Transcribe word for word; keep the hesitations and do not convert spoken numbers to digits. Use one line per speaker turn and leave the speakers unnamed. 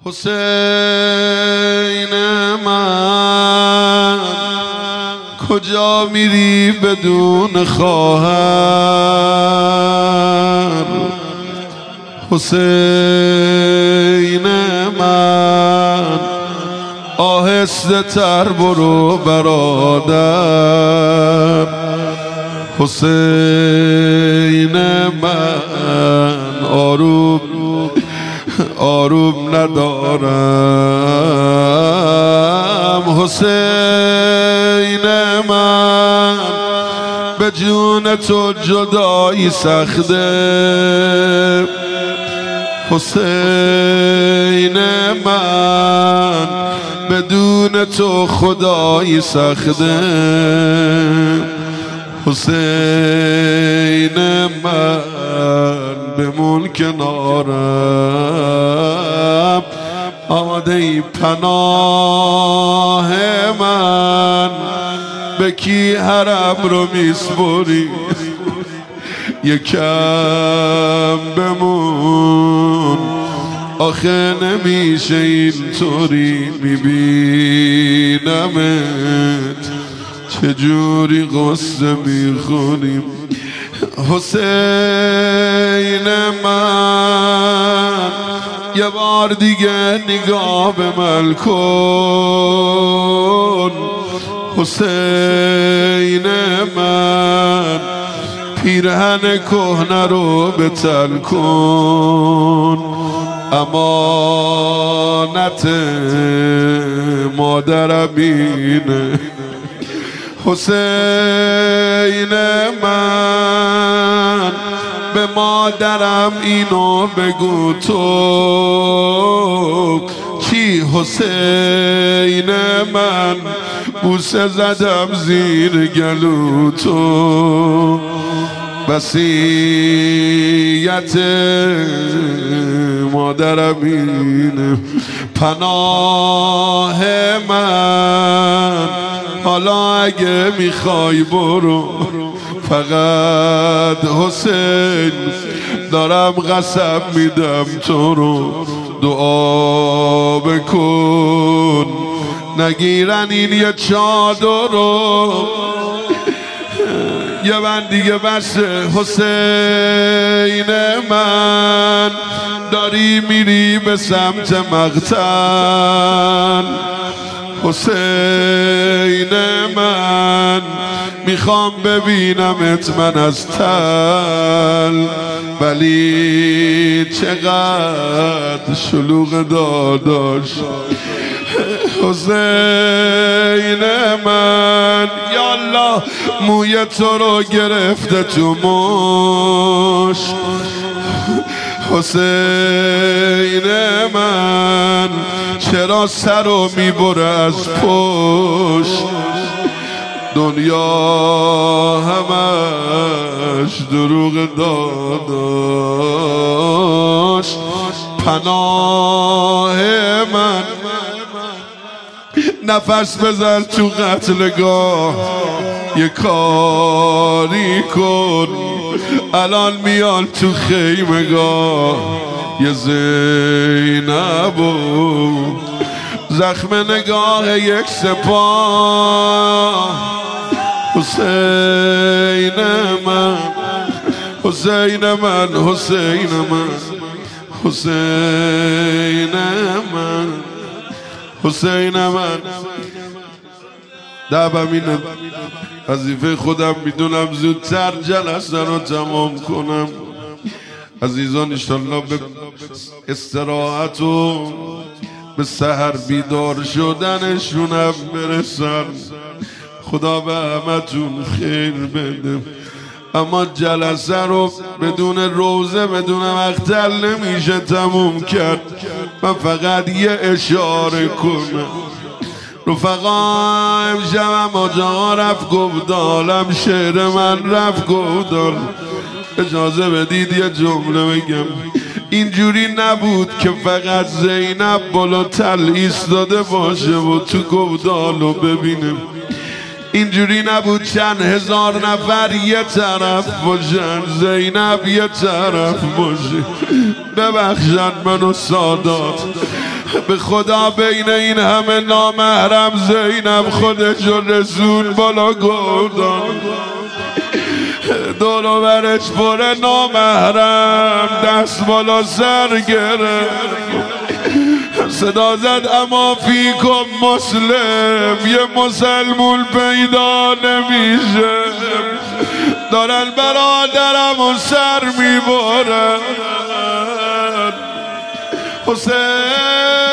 حسین من کجا میری بدون خواهر؟ حسین من آهسته تر برو برادر. حسین من آروم آروم ندارم. حسین من به جون تو جدایی سخته. حسین من بدون تو خدایی سخته. حسین من بمون کنارم. آماده ای پناه من به کی حرم رو میسپری؟ یکم بمون آخه نمیشه اینطوری. میبینمت چجوری قصه میخونیم. حسین من یه بار دیگه نگاه به من کن. حسین من پیرهن کهنه رو بتن کن. امانت مادرم اینه. حسین من به مادرم اینو بگو تو چی؟ حسین من بوسه زدم زیر گلو تو. وصیت مادرم اینه. پناه من حالا اگه میخوای برو، فقط حسین دارم قسم میدم تو رو دعا بکن نگیرن این یه چادر رو. یه من دیگه بسه. حسین من داری میری به سمت مقتل. حسین من میخوام ببینمت من از تل. ولی چقدر شلوغ داداش. حسین من یالله موی تو رو گرفته تو مش. حسین من چرا سر رو میبره از پشت؟ دنیا همش دروغ داداش. پناه من نفس بزن تو قتلگاه. یه کاری کن الان میان تو خیمگاه. یه زینب و زخم نگاه یک سپاه. حسین من حسین من حسین من حسین من حسین من دعبم اینه. وظیفه خودم میدونم زودتر جلسه رو تمام کنم. عزیزان انشالله به استراحت و به سحر بیدار شدنشونم برسن. خدا به همتون خیر بده. اما جلسه رو بدون روزه بدون مقتل نمیشه تموم کرد. من فقط یه اشاره کنم. رفقا امشبم آجاها رفت گفدالم شعر من رفت گفدال. اجازه بدید یه جمله بگم. اینجوری نبود که فقط زینب بالا تل ایستاده باشه و تو گودالو ببینم. اینجوری نبود چند هزار نفر یه طرف باشن، زینب یه طرف باشه. ببخشن منو سادات، به خدا بین این همه نامحرم زینب خودش و رسول بالا گردان، دور و برش پر نامحرم، دست بالا سر گرفت، صدا زد اما فیکم مسلم، یه مسلمون پیدا نمیشه، دارن برادرم و سر میبرن. حسین